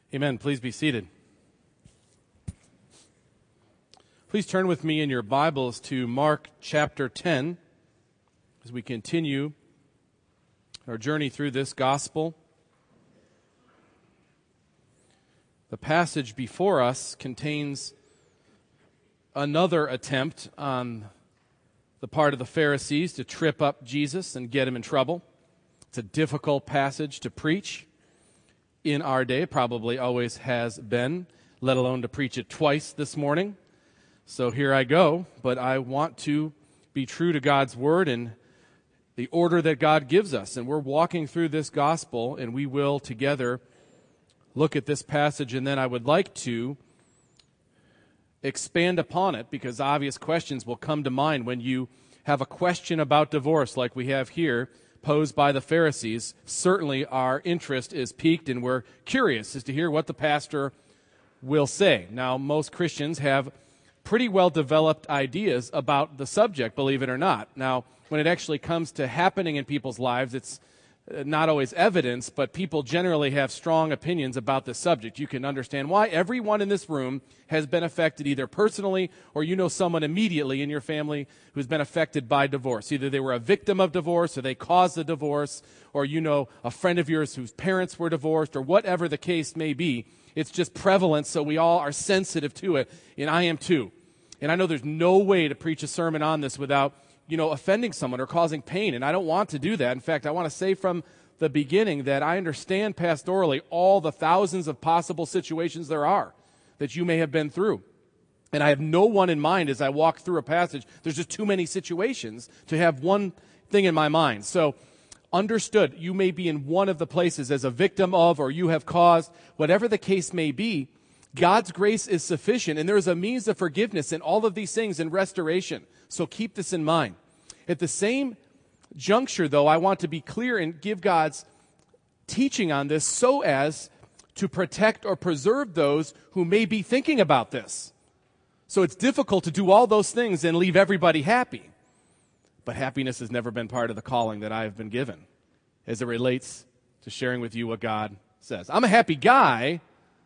Amen. Please be seated. Please turn with me in your Bibles to Mark chapter 10 as we continue our journey through this gospel. The passage before us contains another attempt on the part of the Pharisees to trip up Jesus and get him in trouble. It's a difficult passage to preach in our day, probably always has been, let alone to preach it twice this morning. So here I go, but I want to be true to God's word and the order that God gives us. And we're walking through this gospel, and we will together look at this passage, and then I would like to expand upon it, because obvious questions will come to mind when you have a question about divorce like we have here, posed by the Pharisees. Certainly our interest is piqued, and we're curious as to hear what the pastor will say. Now, most Christians have pretty well-developed ideas about the subject, believe it or not. Now, when it actually comes to happening in people's lives, it's not always evidence, but people generally have strong opinions about this subject. You can understand why everyone in this room has been affected either personally or you know someone immediately in your family who's been affected by divorce. Either they were a victim of divorce or they caused the divorce, or you know a friend of yours whose parents were divorced, or whatever the case may be. It's just prevalent, so we all are sensitive to it, and I am too. And I know there's no way to preach a sermon on this without offending someone or causing pain, and I don't want to do that. In fact, I want to say from the beginning that I understand pastorally all the thousands of possible situations there are that you may have been through. And I have no one in mind as I walk through a passage. There's just too many situations to have one thing in my mind. So, understood, you may be in one of the places as a victim of, or you have caused, whatever the case may be. God's grace is sufficient, and there is a means of forgiveness in all of these things and restoration. So keep this in mind. At the same juncture, though, I want to be clear and give God's teaching on this so as to protect or preserve those who may be thinking about this. So it's difficult to do all those things and leave everybody happy. But happiness has never been part of the calling that I have been given as it relates to sharing with you what God says. I'm a happy guy,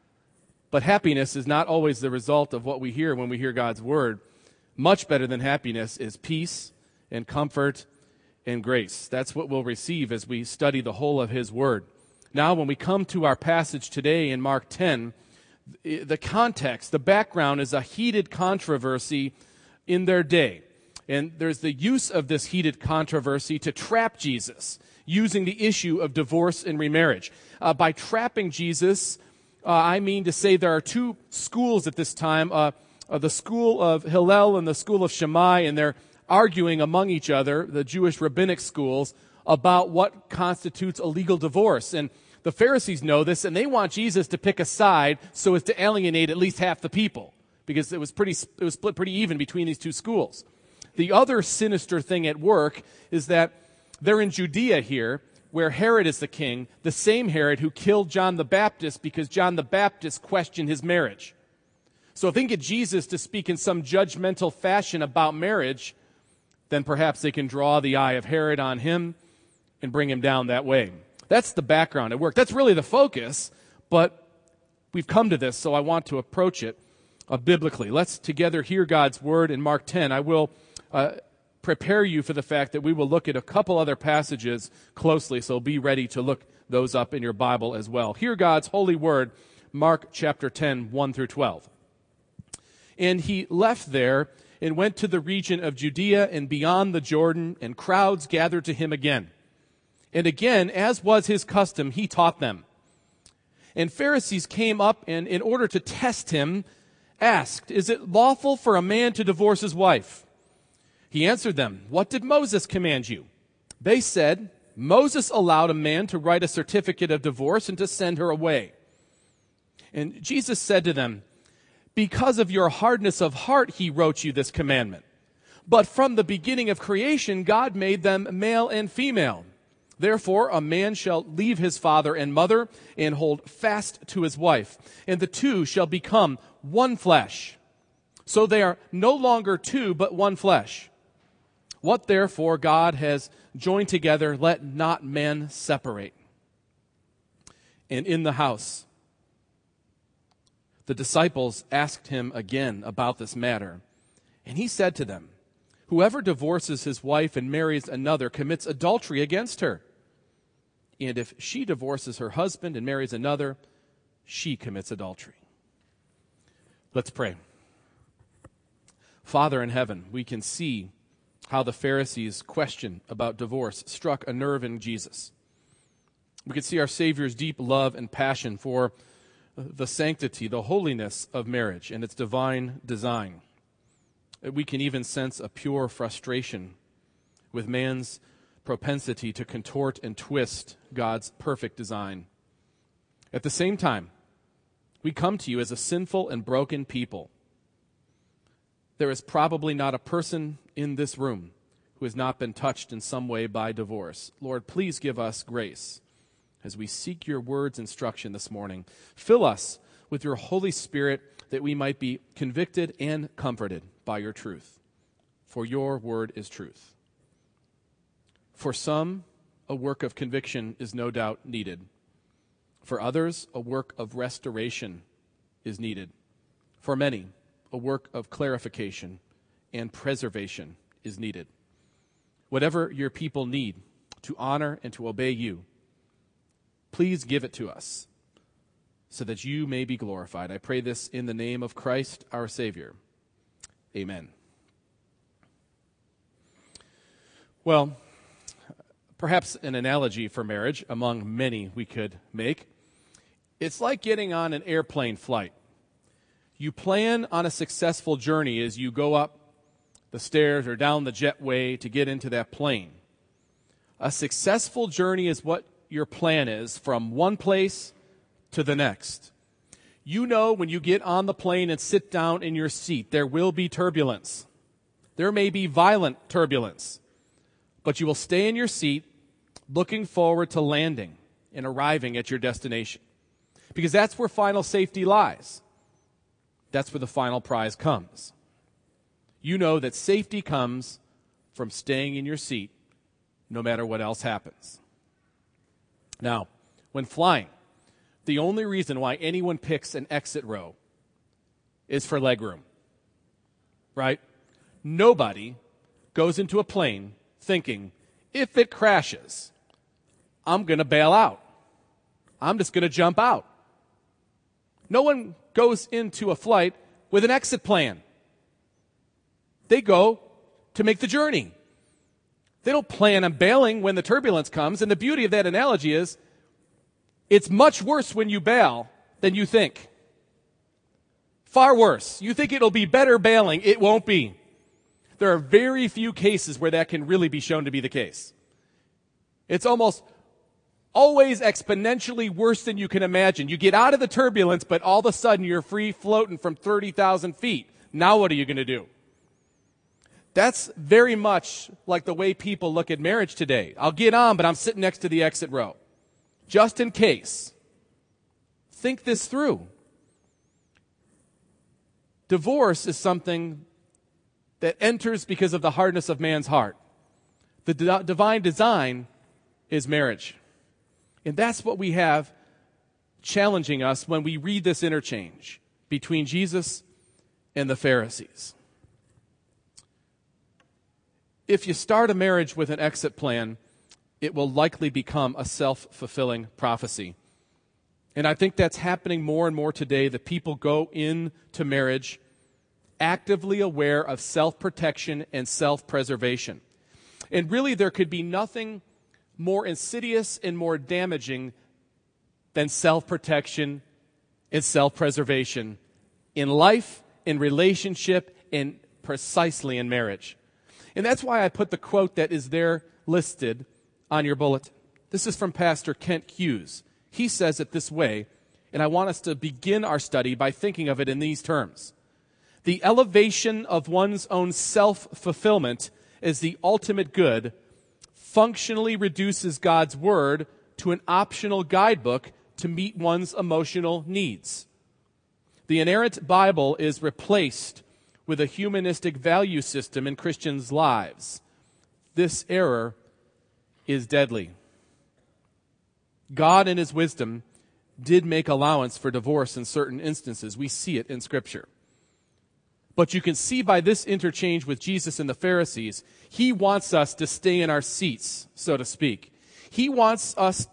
but happiness is not always the result of what we hear when we hear God's word. Much better than happiness is peace and comfort and grace. That's what we'll receive as we study the whole of his word. Now, when we come to our passage today in Mark 10, the context, the background is a heated controversy in their day. And there's the use of this heated controversy to trap Jesus, using the issue of divorce and remarriage. By trapping Jesus, I mean to say there are two schools at this time, the school of Hillel and the school of Shammai, and they're arguing among each other, the Jewish rabbinic schools, about what constitutes a legal divorce. And the Pharisees know this, and they want Jesus to pick a side so as to alienate at least half the people, because it was split pretty even between these two schools. The other sinister thing at work is that they're in Judea here, where Herod is the king, the same Herod who killed John the Baptist because John the Baptist questioned his marriage. So if they can get Jesus to speak in some judgmental fashion about marriage, then perhaps they can draw the eye of Herod on him and bring him down that way. That's the background at work. That's really the focus, but we've come to this, so I want to approach it biblically. Let's together hear God's word in Mark 10. I will prepare you for the fact that we will look at a couple other passages closely, so be ready to look those up in your Bible as well. Hear God's holy word, Mark chapter 10, 1 through 12. And he left there and went to the region of Judea and beyond the Jordan, and crowds gathered to him again. And again, as was his custom, he taught them. And Pharisees came up and, in order to test him, asked, "Is it lawful for a man to divorce his wife?" He answered them, "What did Moses command you?" They said, "Moses allowed a man to write a certificate of divorce and to send her away." And Jesus said to them, "Because of your hardness of heart, he wrote you this commandment. But from the beginning of creation, God made them male and female. Therefore, a man shall leave his father and mother and hold fast to his wife, and the two shall become one flesh. So they are no longer two, but one flesh. What therefore God has joined together, let not man separate." And in the house The disciples asked him again about this matter, and he said to them, "Whoever divorces his wife and marries another commits adultery against her. And if she divorces her husband and marries another, she commits adultery." Let's pray. Father in heaven, we can see how the Pharisees' question about divorce struck a nerve in Jesus. We can see our Savior's deep love and passion for the sanctity, the holiness of marriage and its divine design. We can even sense a pure frustration with man's propensity to contort and twist God's perfect design. At the same time, we come to you as a sinful and broken people. There is probably not a person in this room who has not been touched in some way by divorce. Lord, please give us grace as we seek your word's instruction this morning. Fill us with your Holy Spirit that we might be convicted and comforted by your truth. For your word is truth. For some, a work of conviction is no doubt needed. For others, a work of restoration is needed. For many, a work of clarification and preservation is needed. Whatever your people need to honor and to obey you, please give it to us so that you may be glorified. I pray this in the name of Christ, our Savior. Amen. Well, perhaps an analogy for marriage, among many we could make. It's like getting on an airplane flight. You plan on a successful journey as you go up the stairs or down the jetway to get into that plane. A successful journey is what your plan is from one place to the next. You know when you get on the plane and sit down in your seat, there will be turbulence. There may be violent turbulence, but you will stay in your seat looking forward to landing and arriving at your destination. Because that's where final safety lies. That's where the final prize comes. You know that safety comes from staying in your seat no matter what else happens. Now, when flying, the only reason why anyone picks an exit row is for legroom, right? Nobody goes into a plane thinking, if it crashes, I'm going to bail out. I'm just going to jump out. No one goes into a flight with an exit plan. They go to make the journey. They don't plan on bailing when the turbulence comes. And the beauty of that analogy is it's much worse when you bail than you think. Far worse. You think it'll be better bailing. It won't be. There are very few cases where that can really be shown to be the case. It's almost always exponentially worse than you can imagine. You get out of the turbulence, but all of a sudden you're free floating from 30,000 feet. Now what are you going to do? That's very much like the way people look at marriage today. I'll get on, but I'm sitting next to the exit row. Just in case. Think this through. Divorce is something that enters because of the hardness of man's heart. The divine design is marriage. And that's what we have challenging us when we read this interchange between Jesus and the Pharisees. If you start a marriage with an exit plan, it will likely become a self-fulfilling prophecy. And I think that's happening more and more today, that people go into marriage actively aware of self-protection and self-preservation. And really, there could be nothing more insidious and more damaging than self-protection and self-preservation in life, in relationship, and precisely in marriage. And that's why I put the quote that is there listed on your bulletin. This is from Pastor Kent Hughes. He says it this way, and I want us to begin our study by thinking of it in these terms. The elevation of one's own self-fulfillment as the ultimate good functionally reduces God's word to an optional guidebook to meet one's emotional needs. The inerrant Bible is replaced with a humanistic value system in Christians' lives. This error is deadly. God in his wisdom did make allowance for divorce in certain instances. We see it in Scripture. But you can see by this interchange with Jesus and the Pharisees, he wants us to stay in our seats, so to speak. He wants us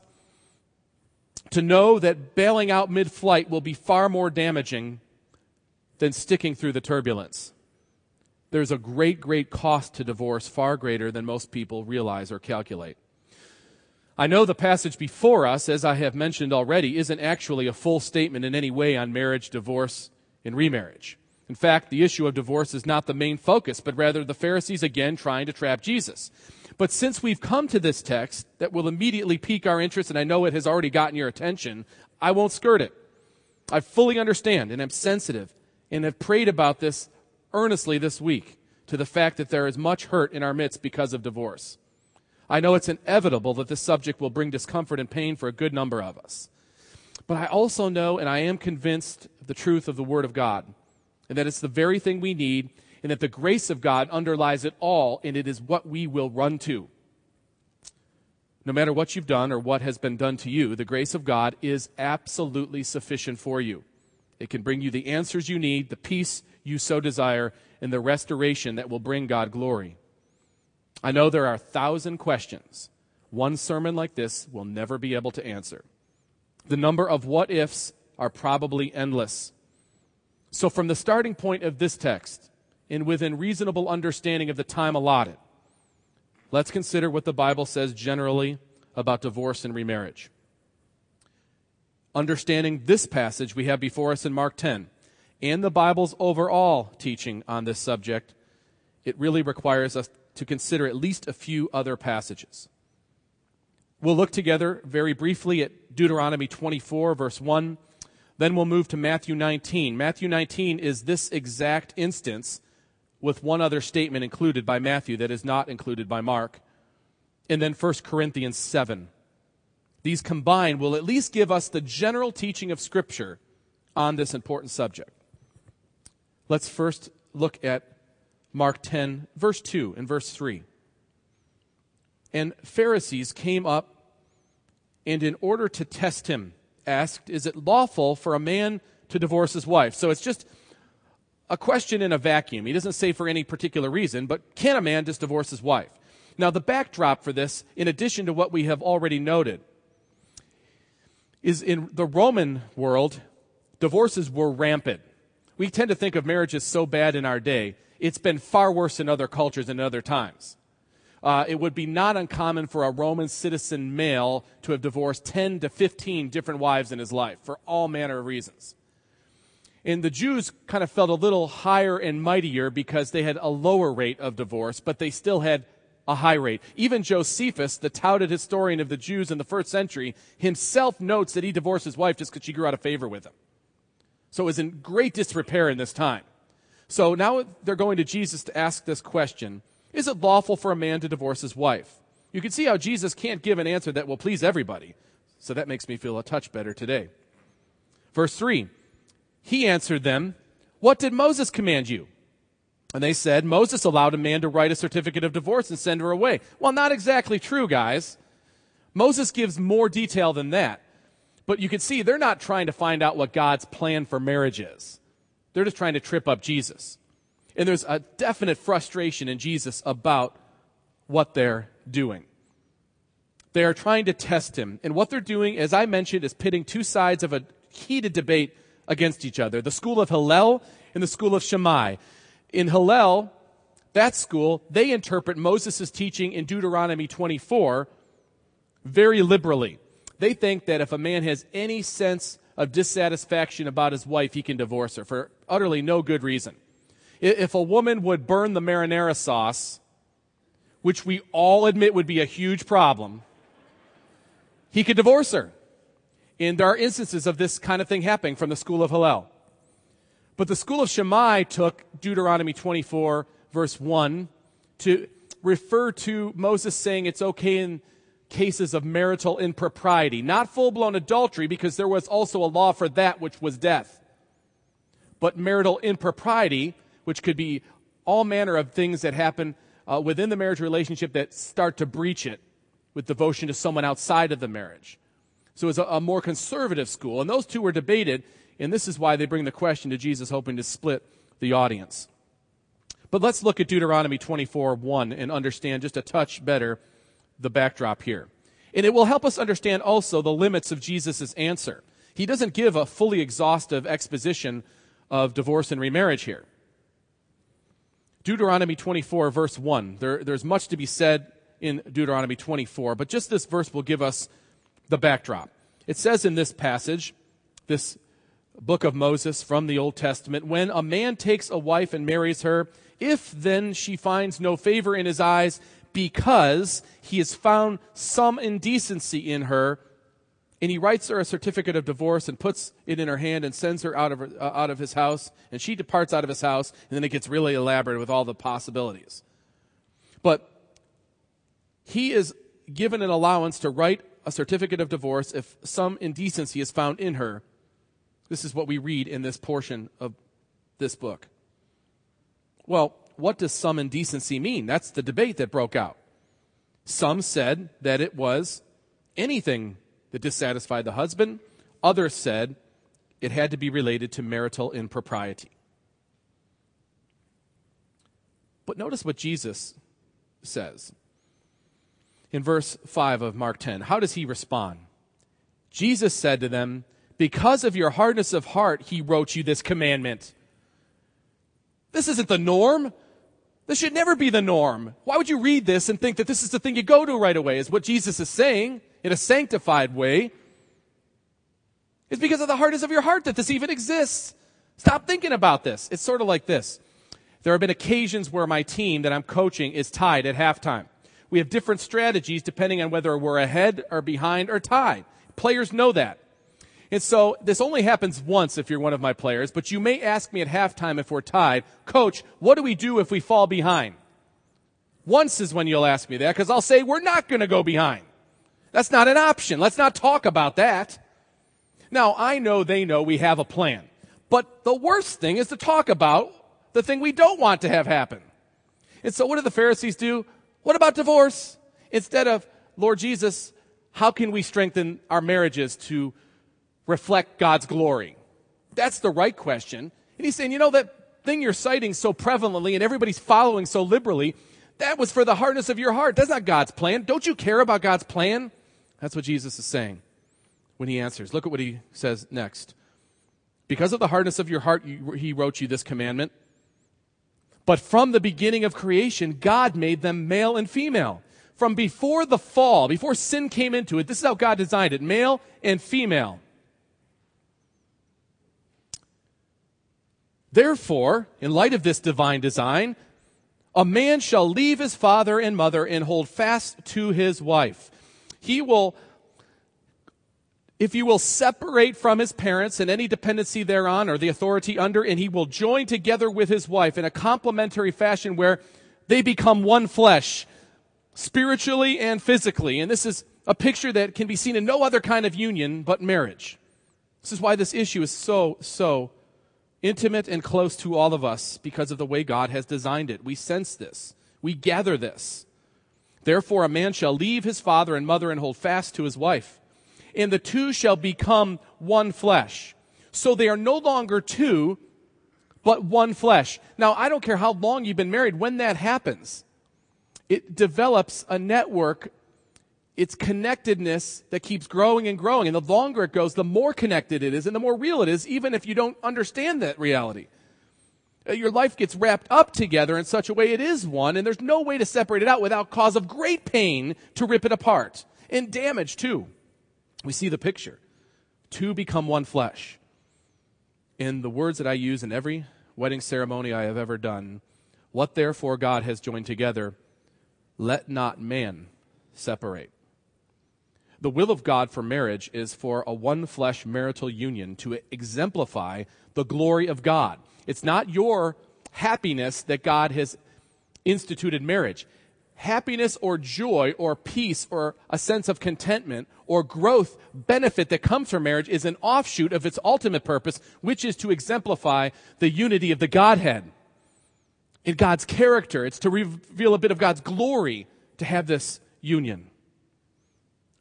to know that bailing out mid-flight will be far more damaging than sticking through the turbulence. There's a great, great cost to divorce, far greater than most people realize or calculate. I know the passage before us, as I have mentioned already, isn't actually a full statement in any way on marriage, divorce, and remarriage. In fact, the issue of divorce is not the main focus, but rather the Pharisees again trying to trap Jesus. But since we've come to this text that will immediately pique our interest, and I know it has already gotten your attention, I won't skirt it. I fully understand and am sensitive and have prayed about this earnestly this week to the fact that there is much hurt in our midst because of divorce. I know it's inevitable that this subject will bring discomfort and pain for a good number of us. But I also know and I am convinced of the truth of the Word of God, and that it's the very thing we need, and that the grace of God underlies it all, and it is what we will run to. No matter what you've done or what has been done to you, the grace of God is absolutely sufficient for you. It can bring you the answers you need, the peace you so desire, and the restoration that will bring God glory. I know there are 1,000 questions one sermon like this will never be able to answer. The number of what-ifs are probably endless. So from the starting point of this text, and within reasonable understanding of the time allotted, let's consider what the Bible says generally about divorce and remarriage. Understanding this passage we have before us in Mark 10, and the Bible's overall teaching on this subject, it really requires us to consider at least a few other passages. We'll look together very briefly at Deuteronomy 24, verse 1. Then we'll move to Matthew 19. Matthew 19 is this exact instance with one other statement included by Matthew that is not included by Mark. And then 1 Corinthians 7. These combined will at least give us the general teaching of Scripture on this important subject. Let's first look at Mark 10, verse 2 and verse 3. And Pharisees came up and in order to test him, asked, is it lawful for a man to divorce his wife? So it's just a question in a vacuum. He doesn't say for any particular reason, but can a man just divorce his wife? Now the backdrop for this, in addition to what we have already noted, is in the Roman world, divorces were rampant. We tend to think of marriage as so bad in our day. It's been far worse in other cultures and other times. It would be not uncommon for a Roman citizen male to have divorced 10 to 15 different wives in his life for all manner of reasons. And the Jews kind of felt a little higher and mightier because they had a lower rate of divorce, but they still had a high rate. Even Josephus, the touted historian of the Jews in the first century, himself notes that he divorced his wife just because she grew out of favor with him. So it was in great disrepair in this time. So now they're going to Jesus to ask this question. Is it lawful for a man to divorce his wife? You can see how Jesus can't give an answer that will please everybody. So that makes me feel a touch better today. Verse 3, he answered them, what did Moses command you? And they said, Moses allowed a man to write a certificate of divorce and send her away. Well, not exactly true, guys. Moses gives more detail than that. But you can see they're not trying to find out what God's plan for marriage is. They're just trying to trip up Jesus. And there's a definite frustration in Jesus about what they're doing. They are trying to test him. And what they're doing, as I mentioned, is pitting two sides of a heated debate against each other. The school of Hillel and the school of Shammai. In Hillel, that school, they interpret Moses' teaching in Deuteronomy 24 very liberally. They think that if a man has any sense of dissatisfaction about his wife, he can divorce her for utterly no good reason. If a woman would burn the marinara sauce, which we all admit would be a huge problem, he could divorce her. And there are instances of this kind of thing happening from the school of Hillel. But the school of Shammai took Deuteronomy 24, verse 1, to refer to Moses saying it's okay in cases of marital impropriety. Not full-blown adultery, because there was also a law for that, which was death. But marital impropriety, which could be all manner of things that happen within the marriage relationship that start to breach it with devotion to someone outside of the marriage. So it's a more conservative school. And those two were debated, and this is why they bring the question to Jesus, hoping to split the audience. But let's look at Deuteronomy 24:1 and understand just a touch better the backdrop here. And it will help us understand also the limits of Jesus' answer. He doesn't give a fully exhaustive exposition of divorce and remarriage here. Deuteronomy 24, verse 1. There's much to be said in Deuteronomy 24, but just this verse will give us the backdrop. It says in this passage, this book of Moses from the Old Testament, when a man takes a wife and marries her, if then she finds no favor in his eyes because he has found some indecency in her, and he writes her a certificate of divorce and puts it in her hand and sends her out of his house, and she departs out of his house, and then it gets really elaborate with all the possibilities. But he is given an allowance to write a certificate of divorce if some indecency is found in her. This is what we read in this portion of this book. Well, what does some indecency mean? That's the debate that broke out. Some said that it was anything that dissatisfied the husband. Others said it had to be related to marital impropriety. But notice what Jesus says in verse 5 of Mark 10. How does he respond? Jesus said to them, because of your hardness of heart, he wrote you this commandment. This isn't the norm. This should never be the norm. Why would you read this and think that this is the thing you go to right away, is what Jesus is saying in a sanctified way. It's because of the hardness of your heart that this even exists. Stop thinking about this. It's sort of like this. There have been occasions where my team that I'm coaching is tied at halftime. We have different strategies depending on whether we're ahead or behind or tied. Players know that. And so this only happens once if you're one of my players, but you may ask me at halftime if we're tied, Coach, what do we do if we fall behind? Once is when you'll ask me that, because I'll say we're not going to go behind. That's not an option. Let's not talk about that. Now, I know they know we have a plan, but the worst thing is to talk about the thing we don't want to have happen. And so what do the Pharisees do? What about divorce? Instead of, Lord Jesus, how can we strengthen our marriages to reflect God's glory? That's the right question. And he's saying, that thing you're citing so prevalently and everybody's following so liberally, that was for the hardness of your heart. That's not God's plan. Don't you care about God's plan? That's what Jesus is saying when he answers. Look at what he says next. Because of the hardness of your heart, he wrote you this commandment. But from the beginning of creation, God made them male and female. From before the fall, before sin came into it, this is how God designed it, male and female. Therefore, in light of this divine design, a man shall leave his father and mother and hold fast to his wife. If you will separate from his parents and any dependency thereon or the authority under, and he will join together with his wife in a complementary fashion where they become one flesh, spiritually and physically. And this is a picture that can be seen in no other kind of union but marriage. This is why this issue is so intimate and close to all of us, because of the way God has designed it. We sense this. We gather this. Therefore, a man shall leave his father and mother and hold fast to his wife, and the two shall become one flesh. So they are no longer two, but one flesh. Now, I don't care how long you've been married, when that happens, it develops a network. It's connectedness that keeps growing and growing. And the longer it goes, the more connected it is and the more real it is, even if you don't understand that reality. Your life gets wrapped up together in such a way it is one, and there's no way to separate it out without cause of great pain to rip it apart. And damage, too. We see the picture. Two become one flesh. In the words that I use in every wedding ceremony I have ever done, what therefore God has joined together, let not man separate. The will of God for marriage is for a one-flesh marital union to exemplify the glory of God. It's not your happiness that God has instituted marriage. Happiness or joy or peace or a sense of contentment or growth, benefit that comes from marriage is an offshoot of its ultimate purpose, which is to exemplify the unity of the Godhead in God's character. It's to reveal a bit of God's glory to have this union.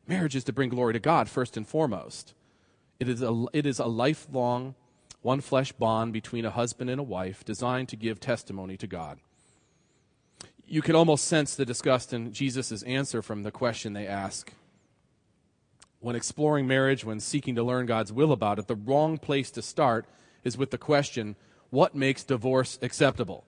Marriage is to bring glory to God first and foremost. It is a lifelong, one flesh bond between a husband and a wife designed to give testimony to God. You can almost sense the disgust in Jesus' answer from the question they ask. When exploring marriage, when seeking to learn God's will about it, the wrong place to start is with the question, what makes divorce acceptable?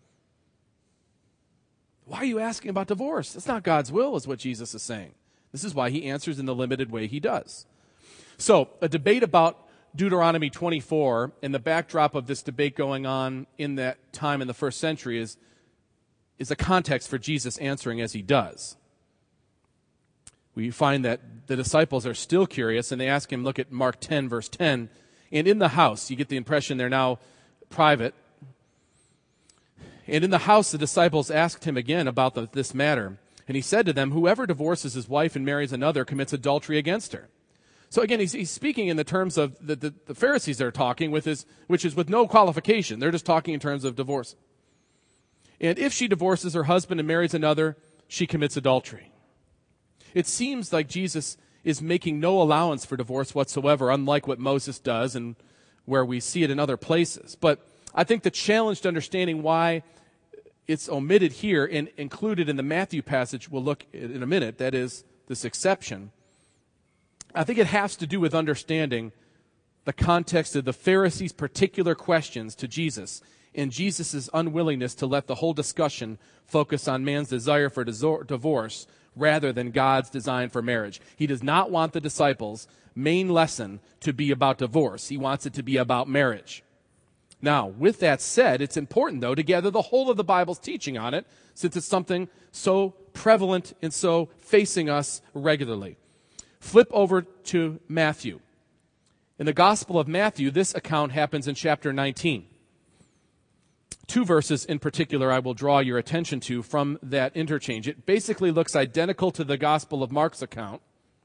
Why are you asking about divorce? That's not God's will, is what Jesus is saying. This is why he answers in the limited way he does. So, a debate about Deuteronomy 24 and the backdrop of this debate going on in that time in the first century is a context for Jesus answering as he does. We find that the disciples are still curious, and they ask him, look at Mark 10, verse 10, and in the house, you get the impression they're now private, and in the house the disciples asked him again about this matter, and he said to them, whoever divorces his wife and marries another commits adultery against her. So again, he's speaking in the terms of the Pharisees are talking, which is with no qualification. They're just talking in terms of divorce. And if she divorces her husband and marries another, she commits adultery. It seems like Jesus is making no allowance for divorce whatsoever, unlike what Moses does and where we see it in other places. But I think the challenge to understanding why it's omitted here and included in the Matthew passage we'll look at in a minute, that is, this exception, I think it has to do with understanding the context of the Pharisees' particular questions to Jesus and Jesus' unwillingness to let the whole discussion focus on man's desire for divorce rather than God's design for marriage. He does not want the disciples' main lesson to be about divorce. He wants it to be about marriage. Now, with that said, it's important, though, to gather the whole of the Bible's teaching on it, since it's something so prevalent and so facing us regularly. Flip over to Matthew. In the Gospel of Matthew, this account happens in chapter 19. Two verses in particular I will draw your attention to from that interchange. It basically looks identical to the Gospel of Mark's account,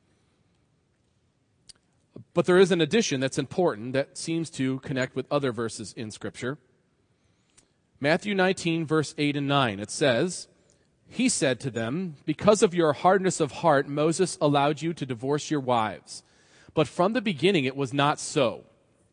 but there is an addition that's important that seems to connect with other verses in Scripture. Matthew 19, verse 8 and 9, it says, he said to them, because of your hardness of heart, Moses allowed you to divorce your wives. But from the beginning it was not so.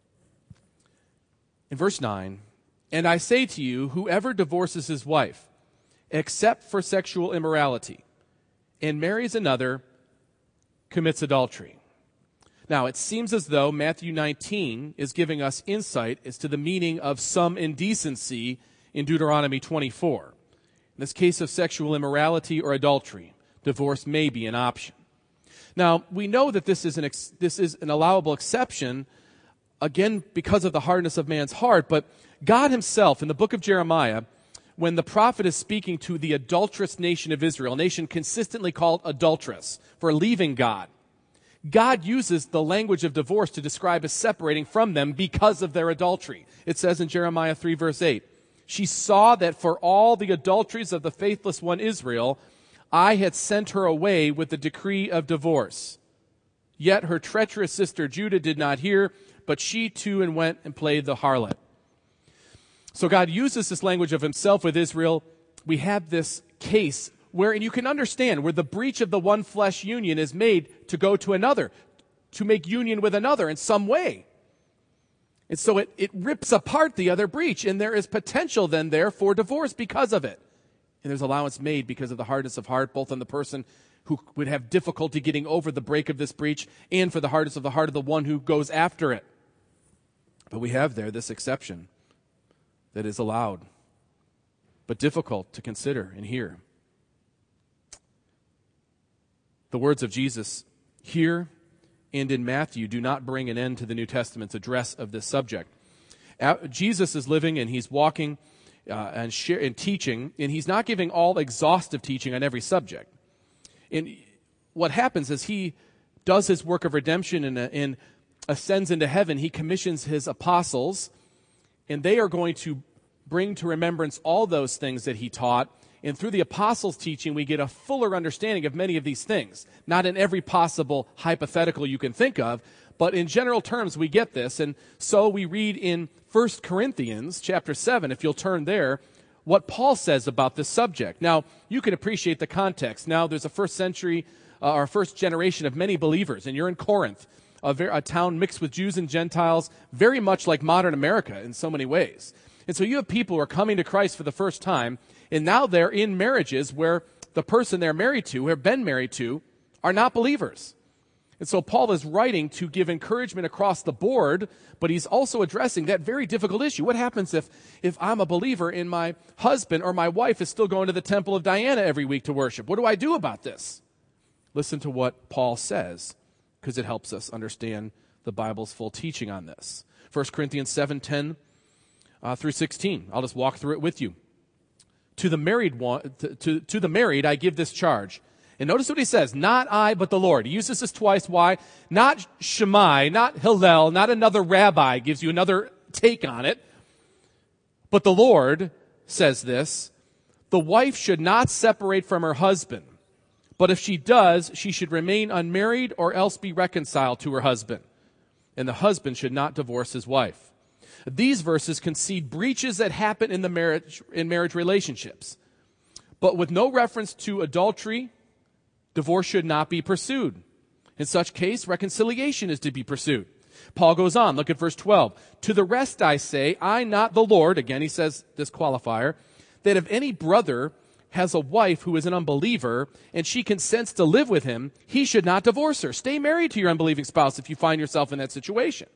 In verse 9, and I say to you, whoever divorces his wife, except for sexual immorality, and marries another, commits adultery. Now, it seems as though Matthew 19 is giving us insight as to the meaning of some indecency in Deuteronomy 24. In this case of sexual immorality or adultery, divorce may be an option. Now, we know that this is an allowable exception, again, because of the hardness of man's heart, but God himself, in the book of Jeremiah, when the prophet is speaking to the adulterous nation of Israel, a nation consistently called adulterous for leaving God, God uses the language of divorce to describe as separating from them because of their adultery. It says in Jeremiah 3, verse 8, she saw that for all the adulteries of the faithless one Israel, I had sent her away with the decree of divorce. Yet her treacherous sister Judah did not hear, but she too went and played the harlot. So God uses this language of himself with Israel. We have this case where, and you can understand, where the breach of the one flesh union is made to go to another, to make union with another in some way. And so it rips apart the other breach, and there is potential then there for divorce because of it. And there's allowance made because of the hardness of heart, both on the person who would have difficulty getting over the break of this breach, and for the hardness of the heart of the one who goes after it. But we have there this exception that is allowed, but difficult to consider and hear. The words of Jesus here and in Matthew do not bring an end to the New Testament's address of this subject. Jesus is living and he's walking and teaching, and he's not giving all exhaustive teaching on every subject. And what happens is he does his work of redemption and ascends into heaven. He commissions his apostles, and they are going to bring to remembrance all those things that he taught. And through the apostles' teaching, we get a fuller understanding of many of these things. Not in every possible hypothetical you can think of, but in general terms, we get this. And so we read in 1 Corinthians chapter 7, if you'll turn there, what Paul says about this subject. Now, you can appreciate the context. Now, there's a first century our first generation of many believers, and you're in Corinth, a town mixed with Jews and Gentiles, very much like modern America in so many ways. And so you have people who are coming to Christ for the first time, and now they're in marriages where the person they're married to, who have been married to, are not believers. And so Paul is writing to give encouragement across the board, but he's also addressing that very difficult issue. What happens if I'm a believer and my husband or my wife is still going to the temple of Diana every week to worship? What do I do about this? Listen to what Paul says, because it helps us understand the Bible's full teaching on this. 1 Corinthians 7:10 through 16. I'll just walk through it with you. To the married I give this charge. And notice what he says, not I, but the Lord. He uses this twice. Why? Not Shammai, not Hillel, not another rabbi gives you another take on it. But the Lord says this, the wife should not separate from her husband. But if she does, she should remain unmarried or else be reconciled to her husband. And the husband should not divorce his wife. These verses concede breaches that happen in marriage relationships. But with no reference to adultery, divorce should not be pursued. In such case, reconciliation is to be pursued. Paul goes on, look at verse 12. To the rest I say, I not the Lord, again he says this qualifier, that if any brother has a wife who is an unbeliever and she consents to live with him, he should not divorce her. Stay married to your unbelieving spouse if you find yourself in that situation.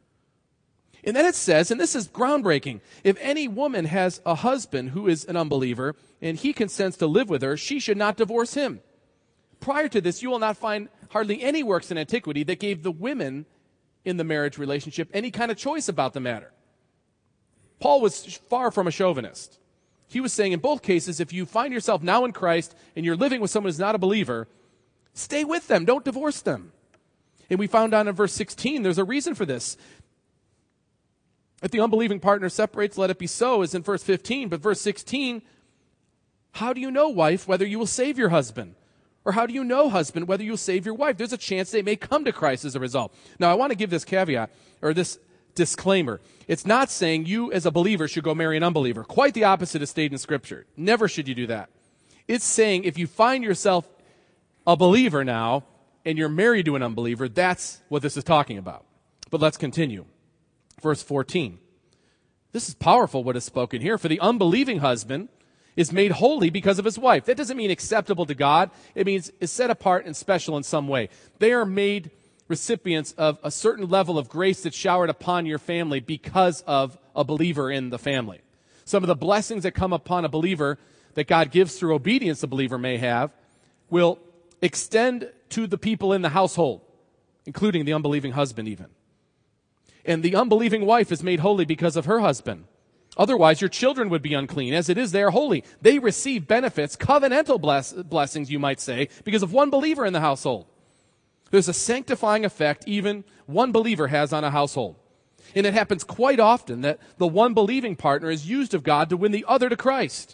And then it says, and this is groundbreaking, if any woman has a husband who is an unbeliever and he consents to live with her, she should not divorce him. Prior to this, you will not find hardly any works in antiquity that gave the women in the marriage relationship any kind of choice about the matter. Paul was far from a chauvinist. He was saying in both cases, if you find yourself now in Christ and you're living with someone who's not a believer, stay with them, don't divorce them. And we found out in verse 16, there's a reason for this. If the unbelieving partner separates, let it be so, as in verse 15. But verse 16, how do you know, wife, whether you will save your husband? Or how do you know, husband, whether you'll save your wife? There's a chance they may come to Christ as a result. Now, I want to give this caveat, or this disclaimer. It's not saying you as a believer should go marry an unbeliever. Quite the opposite is stated in Scripture. Never should you do that. It's saying if you find yourself a believer now, and you're married to an unbeliever, that's what this is talking about. But let's continue. Verse 14. This is powerful what is spoken here. For the unbelieving husband is made holy because of his wife. That doesn't mean acceptable to God. It means is set apart and special in some way. They are made recipients of a certain level of grace that's showered upon your family because of a believer in the family. Some of the blessings that come upon a believer that God gives through obedience a believer may have will extend to the people in the household, including the unbelieving husband even. And the unbelieving wife is made holy because of her husband. Otherwise, your children would be unclean. As it is, they are holy. They receive benefits, covenantal blessings, you might say, because of one believer in the household. There's a sanctifying effect even one believer has on a household. And it happens quite often that the one believing partner is used of God to win the other to Christ.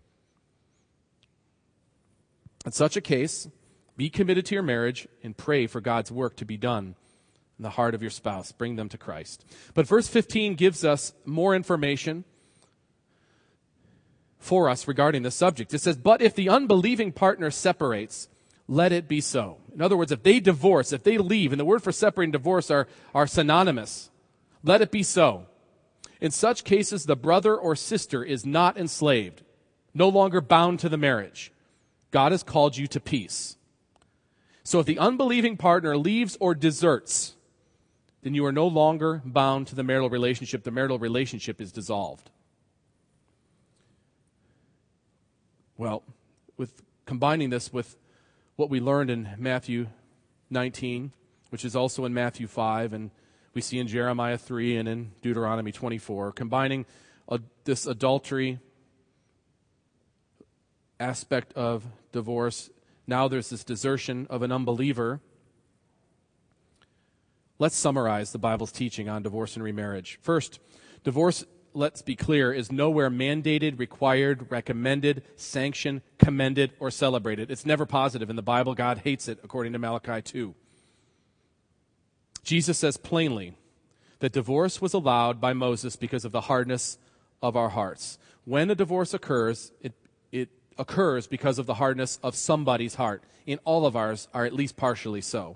In such a case, be committed to your marriage and pray for God's work to be done in the heart of your spouse. Bring them to Christ. But verse 15 gives us more information for us regarding the subject. It says, but if the unbelieving partner separates, let it be so. In other words, if they divorce, if they leave, and the word for separate and divorce are synonymous, let it be so. In such cases, the brother or sister is not enslaved, no longer bound to the marriage. God has called you to peace. So if the unbelieving partner leaves or deserts, then you are no longer bound to the marital relationship. The marital relationship is dissolved. Well, with combining this with what we learned in Matthew 19, which is also in Matthew 5, and we see in Jeremiah 3 and in Deuteronomy 24, combining this adultery aspect of divorce. Now there's this desertion of an unbeliever. Let's summarize the Bible's teaching on divorce and remarriage. First, divorce, let's be clear, is nowhere mandated, required, recommended, sanctioned, commended, or celebrated. It's never positive in the Bible. God hates it, according to Malachi 2. Jesus says plainly that divorce was allowed by Moses because of the hardness of our hearts. When a divorce occurs, it occurs because of the hardness of somebody's heart. And all of ours are at least partially so.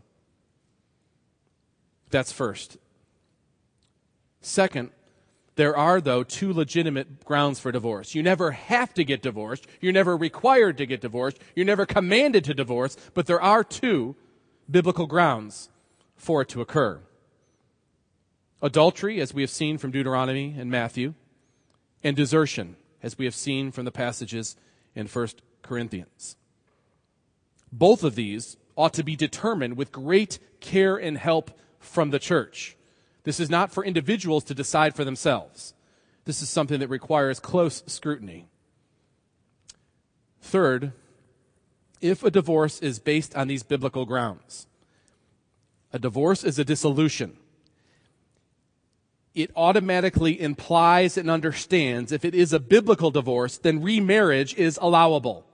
That's first. Second, there are, though, two legitimate grounds for divorce. You never have to get divorced. You're never required to get divorced. You're never commanded to divorce. But there are two biblical grounds for it to occur. Adultery, as we have seen from Deuteronomy and Matthew, and desertion, as we have seen from the passages in 1 Corinthians. Both of these ought to be determined with great care and help from the church. This is not for individuals to decide for themselves. This is something that requires close scrutiny. Third, if a divorce is based on these biblical grounds, a divorce is a dissolution. It automatically implies and understands if it is a biblical divorce, then remarriage is allowable.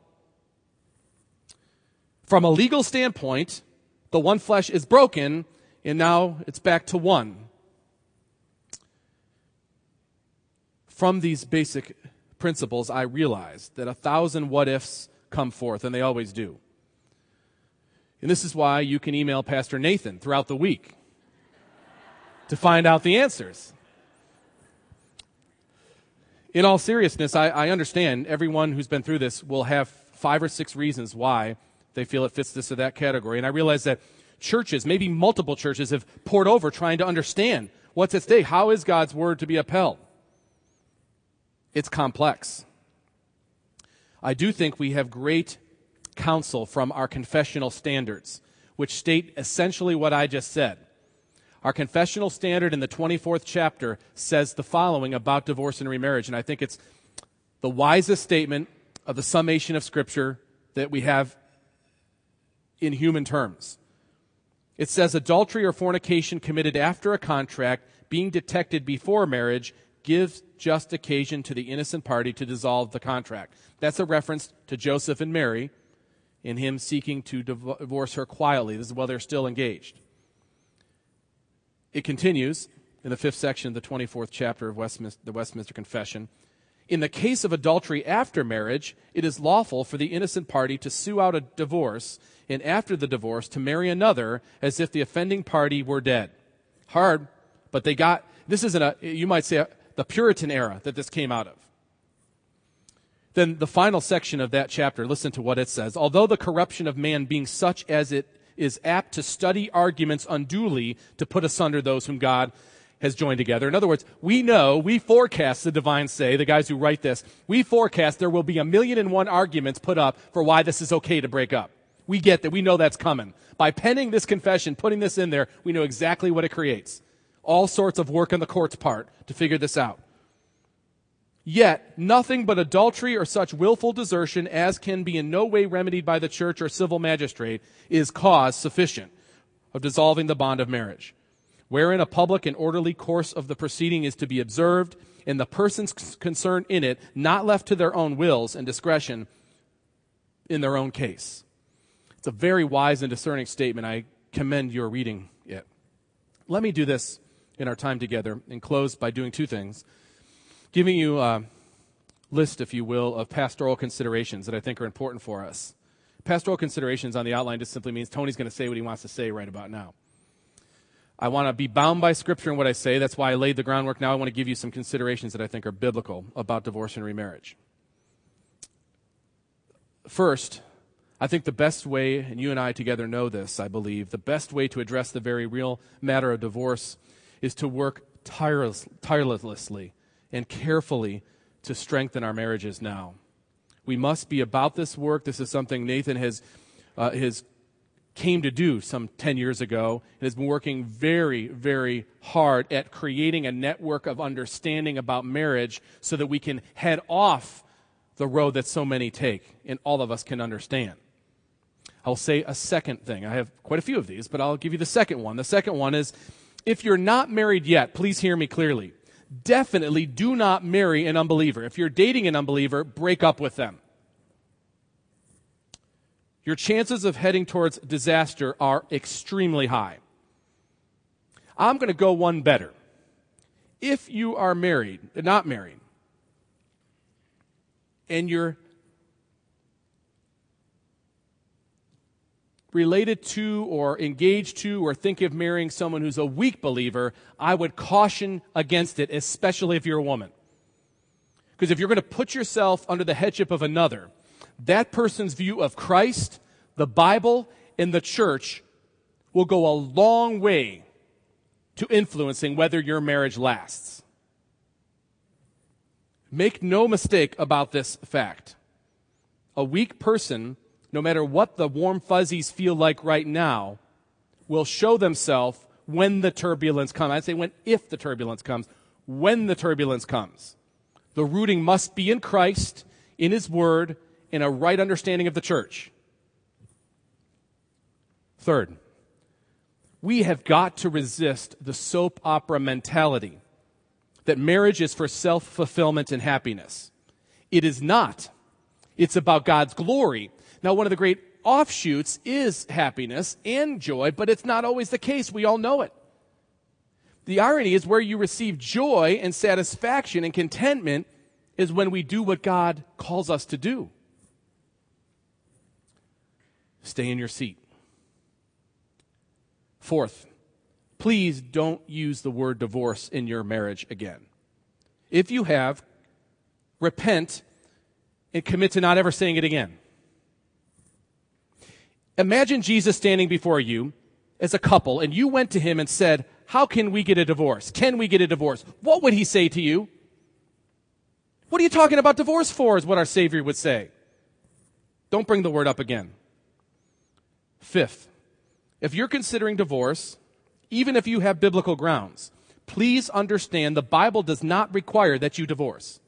From a legal standpoint, the one flesh is broken, and now it's back to one. From these basic principles, I realize that 1,000 what-ifs come forth, and they always do. And this is why you can email Pastor Nathan throughout the week to find out the answers. In all seriousness, I understand everyone who's been through this will have 5 or 6 reasons why they feel it fits this or that category. And I realize that churches, maybe multiple churches, have poured over trying to understand what's at stake. How is God's word to be upheld? It's complex. I do think we have great counsel from our confessional standards, which state essentially what I just said. Our confessional standard in the 24th chapter says the following about divorce and remarriage, and I think it's the wisest statement of the summation of Scripture that we have in human terms. It says, adultery or fornication committed after a contract, being detected before marriage, gives just occasion to the innocent party to dissolve the contract. That's a reference to Joseph and Mary in him seeking to divorce her quietly. This is while they're still engaged. It continues in the 5th section of the 24th chapter of the Westminster Confession. In the case of adultery after marriage, it is lawful for the innocent party to sue out a divorce, and after the divorce to marry another as if the offending party were dead. Hard, but this isn't you might say, the Puritan era that this came out of. Then the final section of that chapter, listen to what it says. Although the corruption of man being such as it is apt to study arguments unduly to put asunder those whom God has joined together. In other words, we forecast, the divines say, the guys who write this, we forecast there will be 1,000,001 arguments put up for why this is okay to break up. We get that. We know that's coming. By penning this confession, putting this in there, we know exactly what it creates. All sorts of work on the court's part to figure this out. Yet, nothing but adultery or such willful desertion as can be in no way remedied by the church or civil magistrate is cause sufficient of dissolving the bond of marriage, wherein a public and orderly course of the proceeding is to be observed, and the persons concerned in it not left to their own wills and discretion in their own case. It's a very wise and discerning statement. I commend your reading it. Let me do this in our time together and close by doing 2 things. Giving you a list, if you will, of pastoral considerations that I think are important for us. Pastoral considerations on the outline just simply means Tony's going to say what he wants to say right about now. I want to be bound by Scripture in what I say. That's why I laid the groundwork. Now I want to give you some considerations that I think are biblical about divorce and remarriage. First, I think the best way, and you and I together know this, I believe, the best way to address the very real matter of divorce is to work tirelessly and carefully to strengthen our marriages now. We must be about this work. This is something Nathan has came to do some 10 years ago and has been working very, very hard at creating a network of understanding about marriage so that we can head off the road that so many take and all of us can understand. I'll say a second thing. I have quite a few of these, but I'll give you the second one. The second one is, if you're not married yet, please hear me clearly. Definitely do not marry an unbeliever. If you're dating an unbeliever, break up with them. Your chances of heading towards disaster are extremely high. I'm going to go one better. If you are not married, and you're related to or engaged to or think of marrying someone who's a weak believer, I would caution against it, especially if you're a woman. Because if you're going to put yourself under the headship of another, that person's view of Christ, the Bible, and the church will go a long way to influencing whether your marriage lasts. Make no mistake about this fact. A weak person, no matter what the warm fuzzies feel like right now, will show themselves when the turbulence comes. I'd say if the turbulence comes, when the turbulence comes. The rooting must be in Christ, in His Word, in a right understanding of the church. Third, we have got to resist the soap opera mentality that marriage is for self-fulfillment and happiness. It is not. It's about God's glory. Now, one of the great offshoots is happiness and joy, but it's not always the case. We all know it. The irony is where you receive joy and satisfaction and contentment is when we do what God calls us to do. Stay in your seat. Fourth, please don't use the word divorce in your marriage again. If you have, repent and commit to not ever saying it again. Imagine Jesus standing before you as a couple, and you went to Him and said, how can we get a divorce? Can we get a divorce? What would He say to you? What are you talking about divorce for, is what our Savior would say. Don't bring the word up again. Fifth, if you're considering divorce, even if you have biblical grounds, please understand the Bible does not require that you divorce.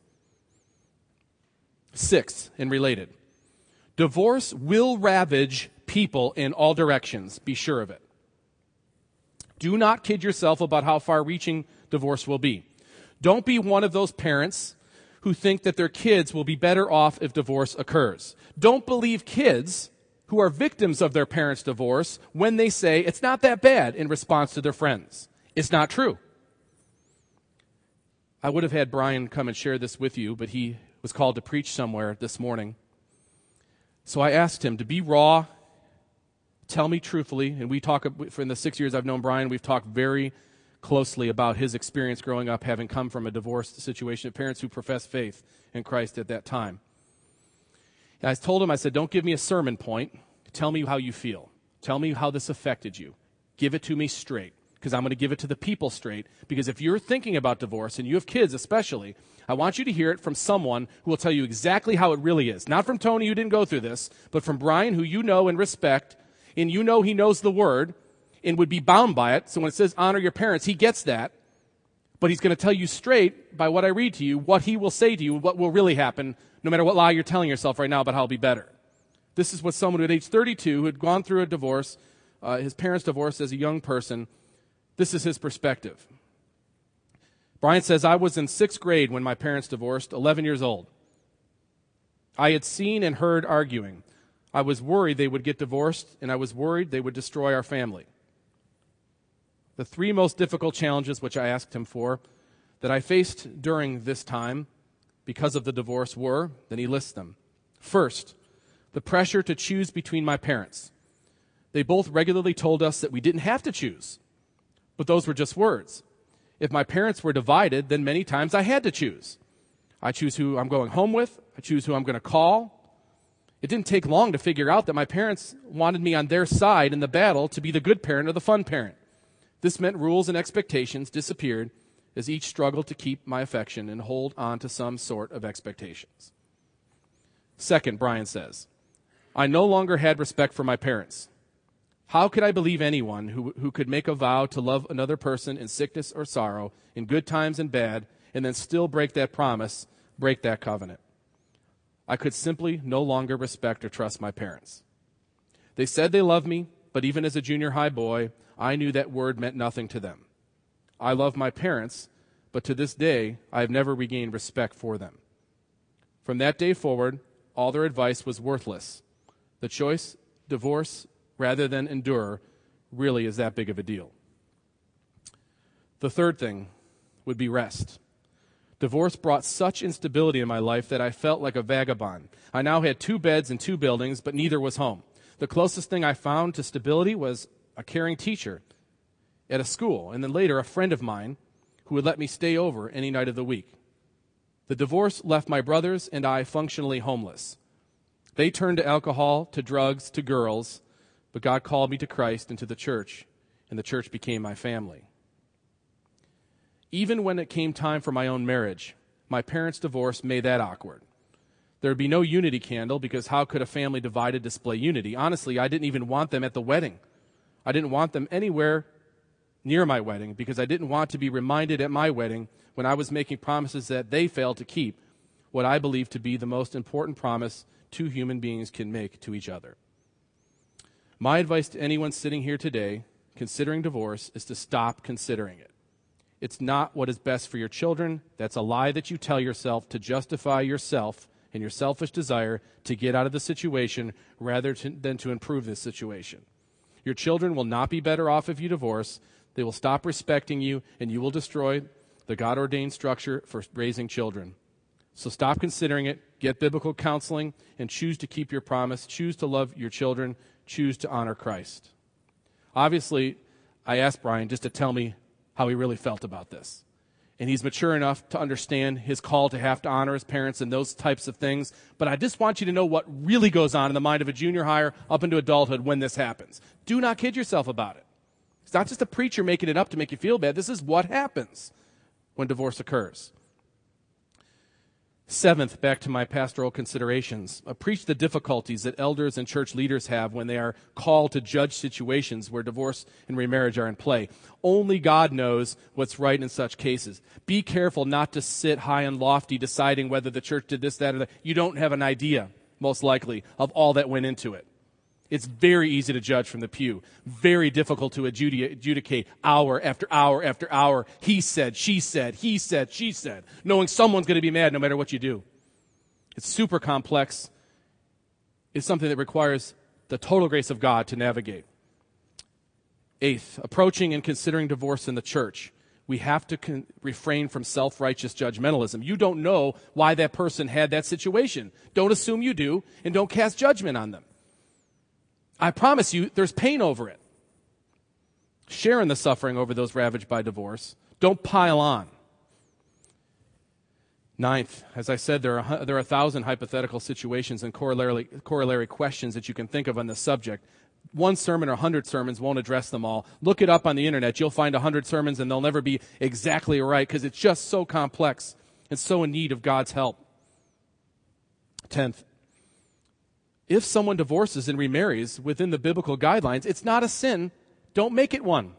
Sixth, and related, divorce will ravage people in all directions. Be sure of it. Do not kid yourself about how far-reaching divorce will be. Don't be one of those parents who think that their kids will be better off if divorce occurs. Don't believe kids who are victims of their parents' divorce when they say it's not that bad in response to their friends. It's not true. I would have had Brian come and share this with you, but he was called to preach somewhere this morning. So I asked him to be raw, tell me truthfully, and we talk, for the 6 years I've known Brian, we've talked very closely about his experience growing up, having come from a divorced situation of parents who professed faith in Christ at that time. And I told him, I said, don't give me a sermon point. Tell me how you feel. Tell me how this affected you. Give it to me straight, because I'm going to give it to the people straight. Because if you're thinking about divorce, and you have kids especially, I want you to hear it from someone who will tell you exactly how it really is. Not from Tony, who didn't go through this, but from Brian, who you know and respect, and you know he knows the word and would be bound by it. So when it says honor your parents, he gets that. But he's going to tell you straight, by what I read to you, what he will say to you, what will really happen, no matter what lie you're telling yourself right now about how it'll be better. This is what someone who at age 32, who had gone through a divorce, his parents divorced as a young person, this is his perspective. Brian says, I was in 6th grade when my parents divorced, 11 years old. I had seen and heard arguing. I was worried they would get divorced, and I was worried they would destroy our family. The 3 most difficult challenges which I asked him for that I faced during this time because of the divorce were, then he lists them. First, the pressure to choose between my parents. They both regularly told us that we didn't have to choose, but those were just words. If my parents were divided, then many times I had to choose. I choose who I'm going home with. I choose who I'm going to call. It didn't take long to figure out that my parents wanted me on their side in the battle to be the good parent or the fun parent. This meant rules and expectations disappeared as each struggled to keep my affection and hold on to some sort of expectations. Second, Brian says, I no longer had respect for my parents. How could I believe anyone who could make a vow to love another person in sickness or sorrow, in good times and bad, and then still break that promise, break that covenant? I could simply no longer respect or trust my parents. They said they loved me, but even as a junior high boy, I knew that word meant nothing to them. I love my parents, but to this day, I have never regained respect for them. From that day forward, all their advice was worthless. The choice, divorce, rather than endure, really is that big of a deal. The third thing would be rest. Divorce brought such instability in my life that I felt like a vagabond. I now had 2 beds and 2 buildings, but neither was home. The closest thing I found to stability was a caring teacher at a school, and then later a friend of mine who would let me stay over any night of the week. The divorce left my brothers and I functionally homeless. They turned to alcohol, to drugs, to girls, but God called me to Christ and to the church, and the church became my family. Even when it came time for my own marriage, my parents' divorce made that awkward. There would be no unity candle, because how could a family divided display unity? Honestly, I didn't even want them at the wedding. I didn't want them anywhere near my wedding, because I didn't want to be reminded at my wedding when I was making promises that they failed to keep, what I believe to be the most important promise two human beings can make to each other. My advice to anyone sitting here today considering divorce is to stop considering it. It's not what is best for your children. That's a lie that you tell yourself to justify yourself and your selfish desire to get out of the situation rather than to improve this situation. Your children will not be better off if you divorce. They will stop respecting you, and you will destroy the God-ordained structure for raising children. So stop considering it, get biblical counseling, and choose to keep your promise. Choose to love your children. Choose to honor Christ. Obviously, I asked Brian just to tell me how he really felt about this. And he's mature enough to understand his call to have to honor his parents and those types of things. But I just want you to know what really goes on in the mind of a junior higher up into adulthood when this happens. Do not kid yourself about it. It's not just a preacher making it up to make you feel bad. This is what happens when divorce occurs. Seventh, back to my pastoral considerations. Preach the difficulties that elders and church leaders have when they are called to judge situations where divorce and remarriage are in play. Only God knows what's right in such cases. Be careful not to sit high and lofty deciding whether the church did this, that, or that. You don't have an idea, most likely, of all that went into it. It's very easy to judge from the pew. Very difficult to adjudicate hour after hour after hour. He said, she said, he said, she said, knowing someone's going to be mad no matter what you do. It's super complex. It's something that requires the total grace of God to navigate. Eighth, approaching and considering divorce in the church. We have to refrain from self-righteous judgmentalism. You don't know why that person had that situation. Don't assume you do, and don't cast judgment on them. I promise you, there's pain over it. Share in the suffering over those ravaged by divorce. Don't pile on. Ninth, as I said, there are 1,000 hypothetical situations and corollary questions that you can think of on this subject. One sermon or 100 sermons won't address them all. Look it up on the internet. You'll find 100 sermons, and they'll never be exactly right because it's just so complex and so in need of God's help. 10th, if someone divorces and remarries within the biblical guidelines, it's not a sin. Don't make it one.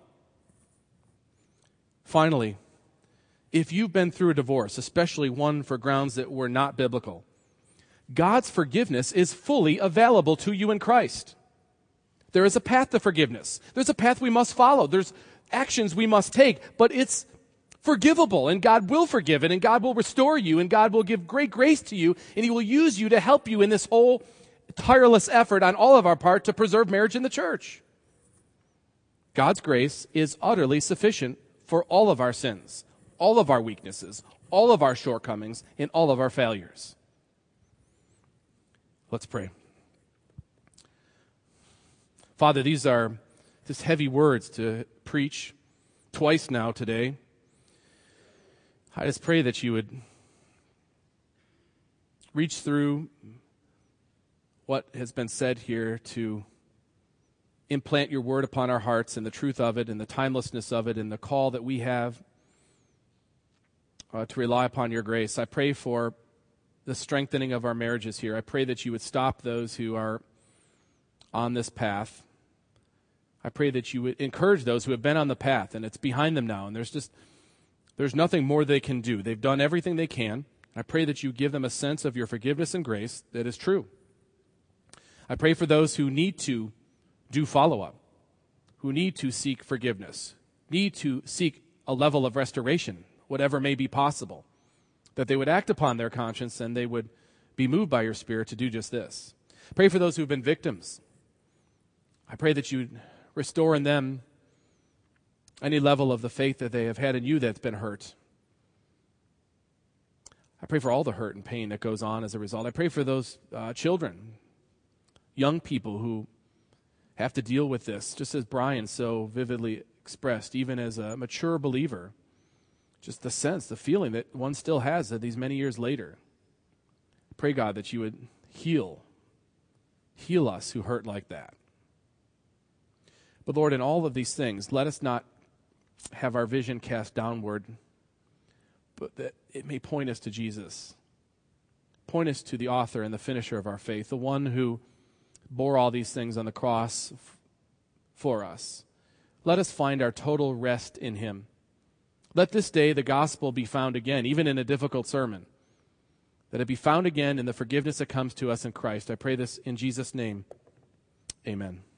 Finally, if you've been through a divorce, especially one for grounds that were not biblical, God's forgiveness is fully available to you in Christ. There is a path to forgiveness. There's a path we must follow. There's actions we must take, but it's forgivable, and God will forgive it, and God will restore you, and God will give great grace to you, and He will use you to help you in this whole tireless effort on all of our part to preserve marriage in the church. God's grace is utterly sufficient for all of our sins, all of our weaknesses, all of our shortcomings, and all of our failures. Let's pray. Father, these are just heavy words to preach twice now today. I just pray that you would reach through what has been said here to implant your word upon our hearts and the truth of it and the timelessness of it and the call that we have to rely upon your grace. I pray for the strengthening of our marriages here. I pray that you would stop those who are on this path. I pray that you would encourage those who have been on the path and it's behind them now and there's nothing more they can do. They've done everything they can. I pray that you give them a sense of your forgiveness and grace that is true. I pray for those who need to do follow-up, who need to seek forgiveness, need to seek a level of restoration, whatever may be possible, that they would act upon their conscience and they would be moved by your Spirit to do just this. Pray for those who have been victims. I pray that you restore in them any level of the faith that they have had in you that's been hurt. I pray for all the hurt and pain that goes on as a result. I pray for those children, young people who have to deal with this, just as Brian so vividly expressed, even as a mature believer. Just the sense, the feeling that one still has that these many years later. Pray, God, that you would heal us who hurt like that. But Lord, in all of these things, let us not have our vision cast downward, but that it may point us to Jesus. Point us to the author and the finisher of our faith, the one who bore all these things on the cross for us. Let us find our total rest in him. Let this day the gospel be found again, even in a difficult sermon. That it be found again in the forgiveness that comes to us in Christ. I pray this in Jesus' name. Amen.